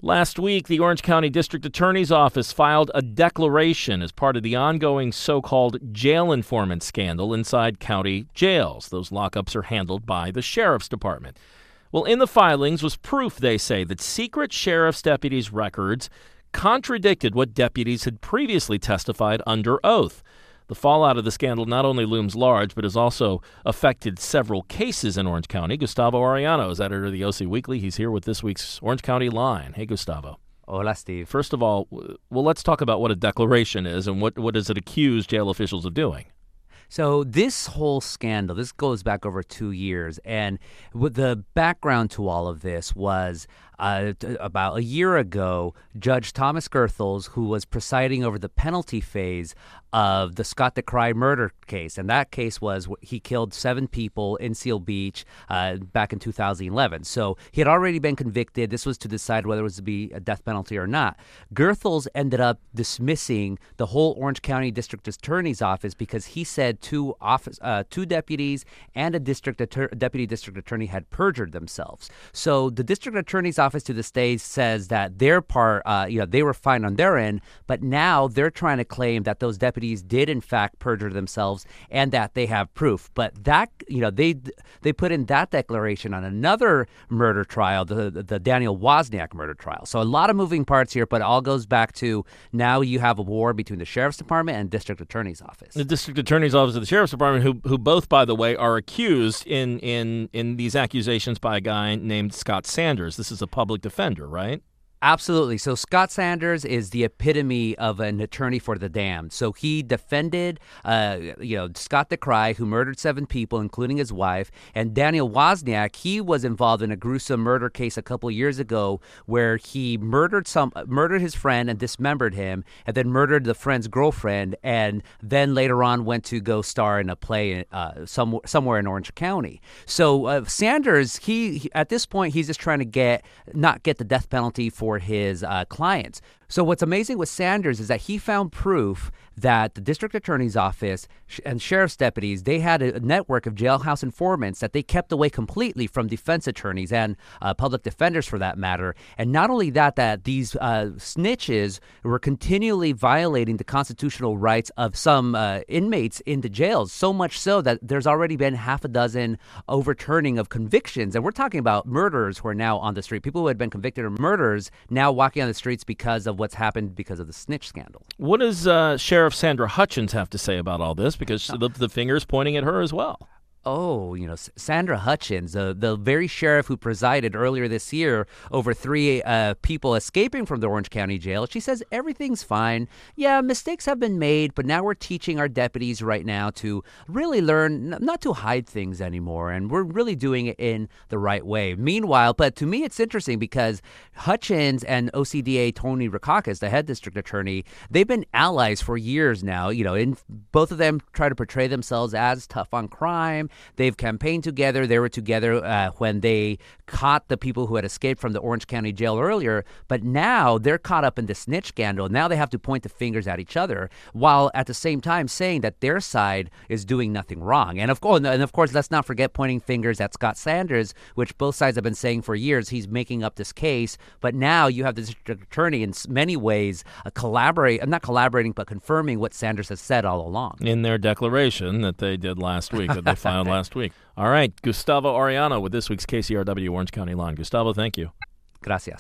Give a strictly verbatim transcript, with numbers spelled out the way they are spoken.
Last week, the Orange County District Attorney's Office filed a declaration as part of the ongoing so-called jail informant scandal inside county jails. Those lockups are handled by the Sheriff's Department. Well, in the filings was proof, they say, that secret sheriff's deputies' records contradicted what deputies had previously testified under oath. The fallout of the scandal not only looms large, but has also affected several cases in Orange County. Gustavo Arellano is editor of the O C Weekly. He's here with this week's Orange County Line. Hey, Gustavo. Hola, Steve. First of all, well, let's talk about what a declaration is and what, what does it accuse jail officials of doing? So this whole scandal, this goes back over two years, and with the background to all of this was uh, about a year ago, Judge Thomas Goethals, who was presiding over the penalty phase of the Scott DeCry murder case, and that case was he killed seven people in Seal Beach uh, back in two thousand eleven. So he had already been convicted. This was to decide whether it was to be a death penalty or not. Goethals ended up dismissing the whole Orange County District Attorney's Office because he said two office, uh, two deputies and a district attor- deputy district attorney had perjured themselves. So the district attorney's office to this day says that their part, uh, you know, they were fine on their end, but now they're trying to claim that those deputies did in fact perjure themselves and that they have proof. But that, you know, they they put in that declaration on another murder trial, the the Daniel Wozniak murder trial. So a lot of moving parts here, but it all goes back to now you have a war between the Sheriff's Department and District Attorney's Office. The District Attorney's Office of the Sheriff's Department, who who both, by the way, are accused in in in these accusations by a guy named Scott Sanders. This is a public defender, right? Absolutely. So Scott Sanders is the epitome of an attorney for the damned. So he defended, uh, you know, Scott DeCry, who murdered seven people, including his wife, and Daniel Wozniak. He was involved in a gruesome murder case a couple of years ago where he murdered some, murdered his friend and dismembered him, and then murdered the friend's girlfriend, and then later on went to go star in a play uh, some, somewhere in Orange County. So uh, Sanders, he, he at this point, he's just trying to get not get the death penalty for his uh, clients. So what's amazing with Sanders is that he found proof that the district attorney's office and sheriff's deputies, they had a network of jailhouse informants that they kept away completely from defense attorneys and uh, public defenders for that matter. And not only that, that these uh, snitches were continually violating the constitutional rights of some uh, inmates in the jails, so much so that there's already been half a dozen overturning of convictions. And we're talking about murderers who are now on the street, people who had been convicted of murders now walking on the streets because of what's happened because of the snitch scandal. What does uh, Sheriff Sandra Hutchins have to say about all this? Because the, the finger's pointing at her as well. Oh, you know, Sandra Hutchins, uh, the very sheriff who presided earlier this year over three uh, people escaping from the Orange County Jail. She says everything's fine. Yeah, mistakes have been made, but now we're teaching our deputies right now to really learn not to hide things anymore, and we're really doing it in the right way. Meanwhile, but to me, it's interesting because Hutchins and O C D A Tony Rackauckus, the head district attorney, they've been allies for years now. You know, in both of them try to portray themselves as tough on crime. They've campaigned together. They were together uh, when they caught the people who had escaped from the Orange County Jail earlier. But now they're caught up in the snitch scandal. Now they have to point the fingers at each other, while at the same time saying that their side is doing nothing wrong. And of course, and of course, let's not forget pointing fingers at Scott Sanders, which both sides have been saying for years he's making up this case. But now you have the district attorney in many ways uh, collaborate. I'm not collaborating, but confirming what Sanders has said all along in their declaration that they did last week, that they filed last week. All right, Gustavo Arellano with this week's K C R W Orange County Line. Gustavo, thank you. Gracias.